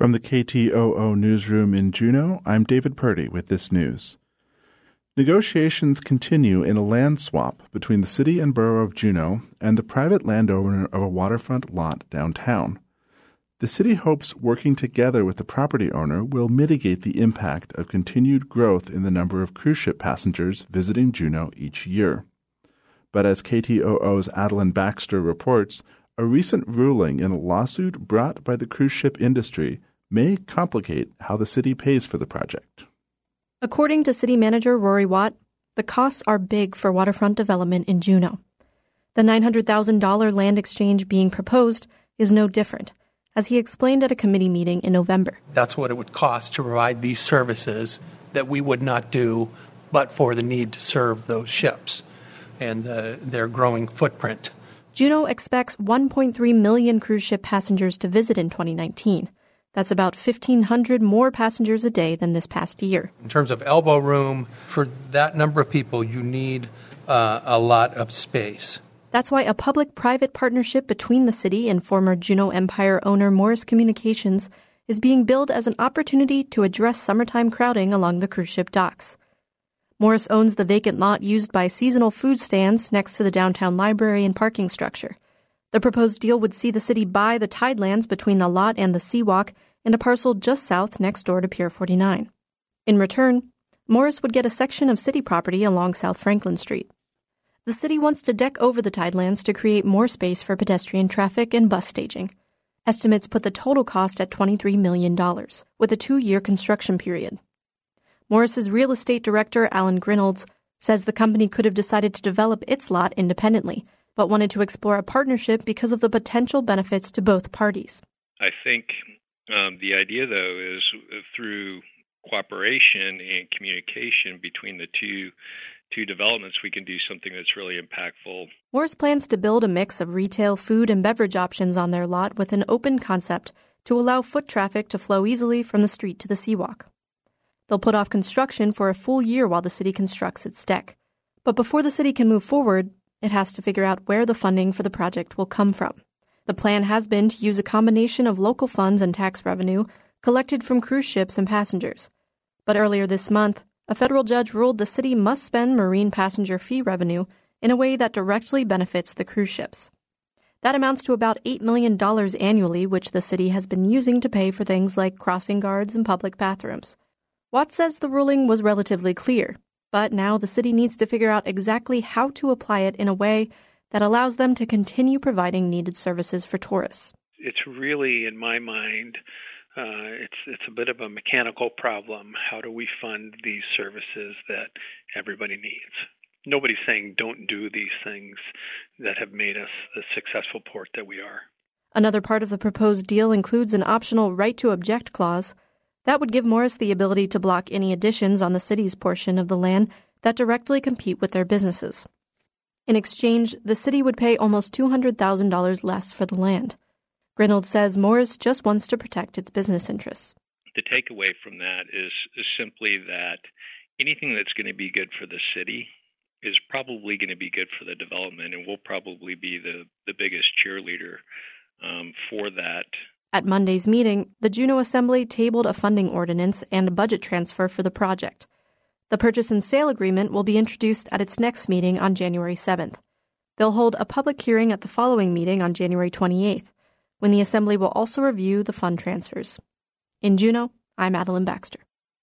From the KTOO newsroom in Juneau, I'm David Purdy with this news. Negotiations continue in a land swap between the city and borough of Juneau and the private landowner of a waterfront lot downtown. The city hopes working together with the property owner will mitigate the impact of continued growth in the number of cruise ship passengers visiting Juneau each year. But as KTOO's Adeline Baxter reports, a recent ruling in a lawsuit brought by the cruise ship industry may complicate how the city pays for the project. According to City Manager Rory Watt, the costs are big for waterfront development in Juneau. The $900,000 land exchange being proposed is no different, as he explained at a committee meeting in November. That's what it would cost to provide these services that we would not do but for the need to serve those ships and their growing footprint. Juneau expects 1.3 million cruise ship passengers to visit in 2019. That's about 1,500 more passengers a day than this past year. In terms of elbow room, for that number of people, you need a lot of space. That's why a public-private partnership between the city and former Juneau Empire owner Morris Communications is being billed as an opportunity to address summertime crowding along the cruise ship docks. Morris owns the vacant lot used by seasonal food stands next to the downtown library and parking structure. The proposed deal would see the city buy the tidelands between the lot and the seawalk and a parcel just south next door to Pier 49. In return, Morris would get a section of city property along South Franklin Street. The city wants to deck over the tidelands to create more space for pedestrian traffic and bus staging. Estimates put the total cost at $23 million, with a 2-year construction period. Morris's real estate director, Alan Grinolds, says the company could have decided to develop its lot independently, but wanted to explore a partnership because of the potential benefits to both parties. I think the idea, though, is through cooperation and communication between the two developments, we can do something that's really impactful. Morris plans to build a mix of retail, food, and beverage options on their lot with an open concept to allow foot traffic to flow easily from the street to the seawalk. They'll put off construction for a full year while the city constructs its deck. But before the city can move forward, it has to figure out where the funding for the project will come from. The plan has been to use a combination of local funds and tax revenue collected from cruise ships and passengers. But earlier this month, a federal judge ruled the city must spend marine passenger fee revenue in a way that directly benefits the cruise ships. That amounts to about $8 million annually, which the city has been using to pay for things like crossing guards and public bathrooms. Watts says the ruling was relatively clear, but now the city needs to figure out exactly how to apply it in a way that allows them to continue providing needed services for tourists. It's really, in my mind, it's a bit of a mechanical problem. How do we fund these services that everybody needs? Nobody's saying don't do these things that have made us the successful port that we are. Another part of the proposed deal includes an optional right to object clause. That would give Morris the ability to block any additions on the city's portion of the land that directly compete with their businesses. In exchange, the city would pay almost $200,000 less for the land. Grinolds says Morris just wants to protect its business interests. The takeaway from that is simply that anything that's going to be good for the city is probably going to be good for the development, and we'll probably be the biggest cheerleader for that. At Monday's meeting, the Juneau Assembly tabled a funding ordinance and a budget transfer for the project. The purchase and sale agreement will be introduced at its next meeting on January 7th. They'll hold a public hearing at the following meeting on January 28th, when the Assembly will also review the fund transfers. In Juneau, I'm Adeline Baxter.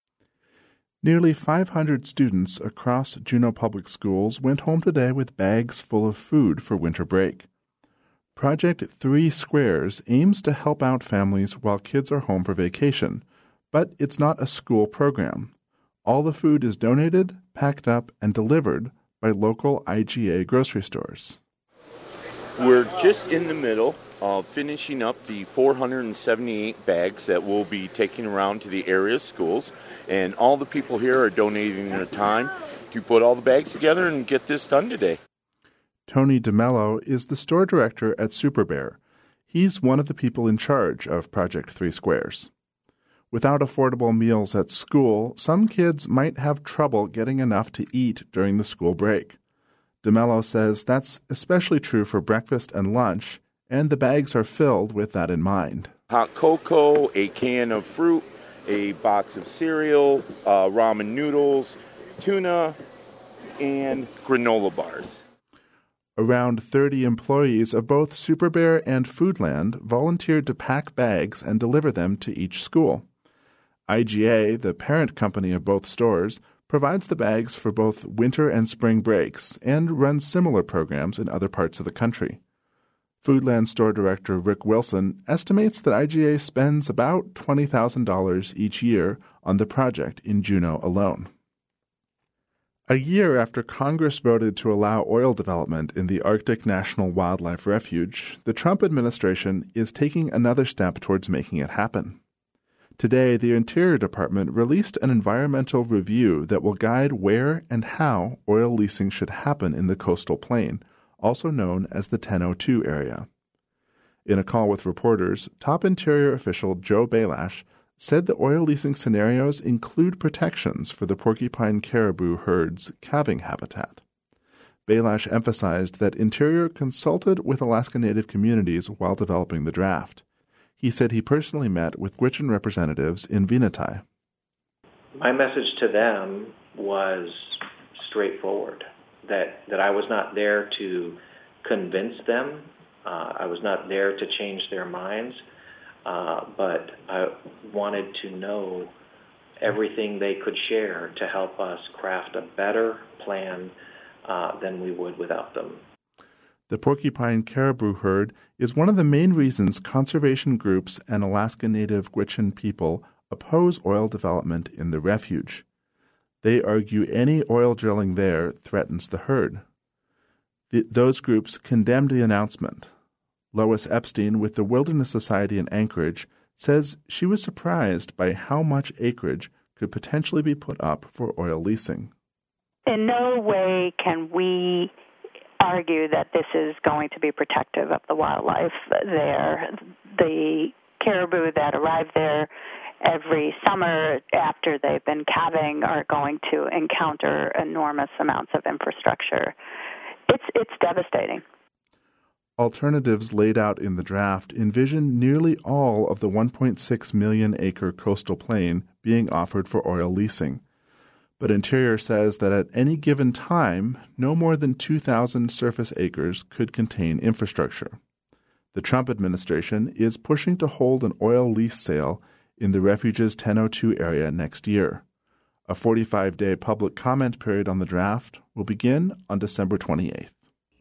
Nearly 500 students across Juneau Public Schools went home today with bags full of food for winter break. Project 3 Squares aims to help out families while kids are home for vacation, but it's not a school program. All the food is donated, packed up, and delivered by local IGA grocery stores. We're just in the middle of finishing up the 478 bags that we'll be taking around to the area schools, and all the people here are donating their time to put all the bags together and get this done today. Tony DeMello is the store director at Super Bear. He's one of the people in charge of Project 3 Squares. Without affordable meals at school, some kids might have trouble getting enough to eat during the school break. DeMello says that's especially true for breakfast and lunch, and the bags are filled with that in mind. hot cocoa, a can of fruit, a box of cereal, ramen noodles, tuna, and granola bars. Around 30 employees of both Super Bear and Foodland volunteered to pack bags and deliver them to each school. IGA, the parent company of both stores, provides the bags for both winter and spring breaks and runs similar programs in other parts of the country. Foodland store director Rick Wilson estimates that IGA spends about $20,000 each year on the project in Juneau alone. A year after Congress voted to allow oil development in the Arctic National Wildlife Refuge, the Trump administration is taking another step towards making it happen. Today, the Interior Department released an environmental review that will guide where and how oil leasing should happen in the coastal plain, also known as the 1002 area. In a call with reporters, top Interior official Joe Belash said the oil leasing scenarios include protections for the porcupine caribou herd's calving habitat. Belash emphasized that Interior consulted with Alaska Native communities while developing the draft. He said he personally met with Gwich'in representatives in Venati. My message to them was straightforward, that I was not there to convince them. I was not there to change their minds. But I wanted to know everything they could share to help us craft a better plan than we would without them. The porcupine caribou herd is one of the main reasons conservation groups and Alaska Native Gwich'in people oppose oil development in the refuge. They argue any oil drilling there threatens the herd. Those groups condemned the announcement. Lois Epstein with the Wilderness Society in Anchorage says she was surprised by how much acreage could potentially be put up for oil leasing. In no way can we argue that this is going to be protective of the wildlife there. The caribou that arrive there every summer after they've been calving are going to encounter enormous amounts of infrastructure. It's devastating. Alternatives laid out in the draft envision nearly all of the 1.6 million acre coastal plain being offered for oil leasing. But Interior says that at any given time, no more than 2,000 surface acres could contain infrastructure. The Trump administration is pushing to hold an oil lease sale in the refuge's 1002 area next year. A 45-day public comment period on the draft will begin on December 28th.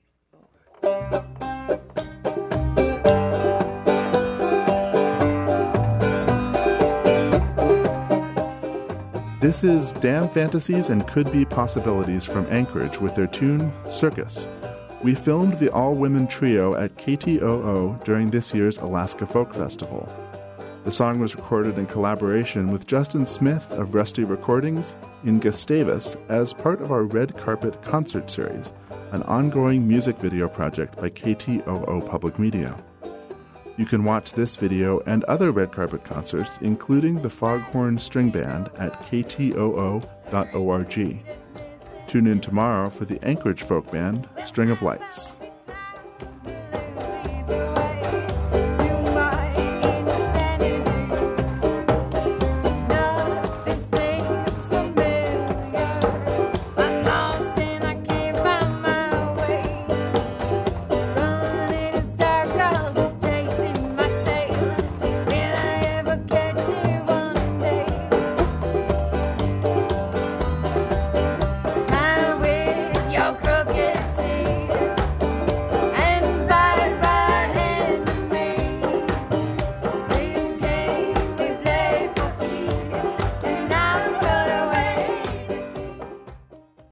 This is Damn Fantasies and Could Be Possibilities from Anchorage with their tune, Circus. We filmed the all-women trio at KTOO during this year's Alaska Folk Festival. The song was recorded in collaboration with Justin Smith of Rusty Recordings in Gustavus as part of our Red Carpet Concert Series, an ongoing music video project by KTOO Public Media. You can watch this video and other Red Carpet concerts, including the Foghorn String Band, at ktoo.org. Tune in tomorrow for the Anchorage folk band, String of Lights.